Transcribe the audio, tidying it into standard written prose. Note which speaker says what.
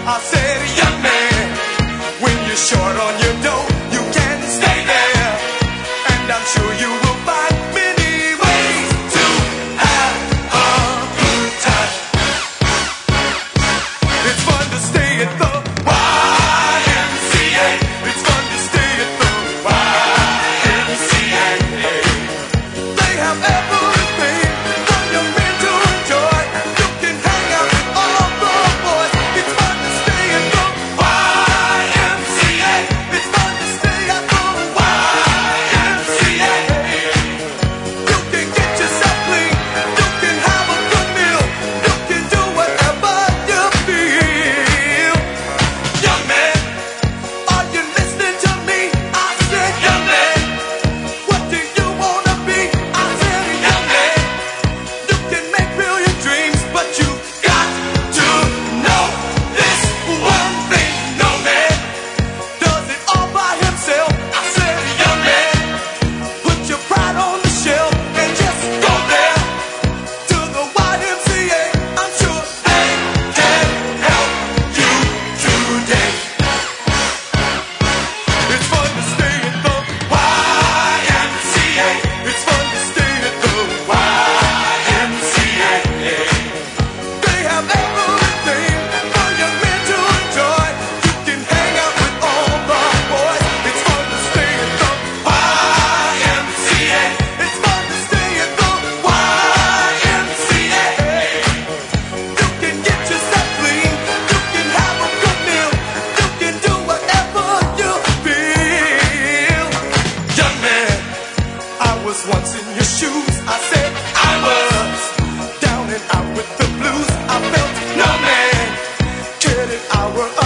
Speaker 1: I said, young man, when you're short on your dough, you can stay there, and I'm sure you will find many ways to have a good time. It's fun to stay at the YMCA. It's fun to stay at the YMCA. They have everything for young men to enjoy. You can hang out with all the boys. It's fun to stay at the YMCA. It's fun to stay at the YMCA. You can get yourself clean. You can have a good meal. You can do whatever you feel. Young man, are you listening to me? I said, young man, what do you wanna be? I said, young man, you can make brilliant dreams, but you got to know this one thing. No man does it all by himself. I said, young man, put your pride on the shelf and just go there to the YMCA. I'm sure they can help you today. It's fun to stay at the YMCA. It's fun to stay at the YMCA. They have everything for young men to enjoy. You can hang out with all the boys. It's fun to stay at the YMCA. It's fun to stay at the YMCA. You can get yourself clean. You can have a good meal. You can do whatever you feel. Young man, I was once in your shoes. I said I was down and out with the blues. I felt no man cared if I were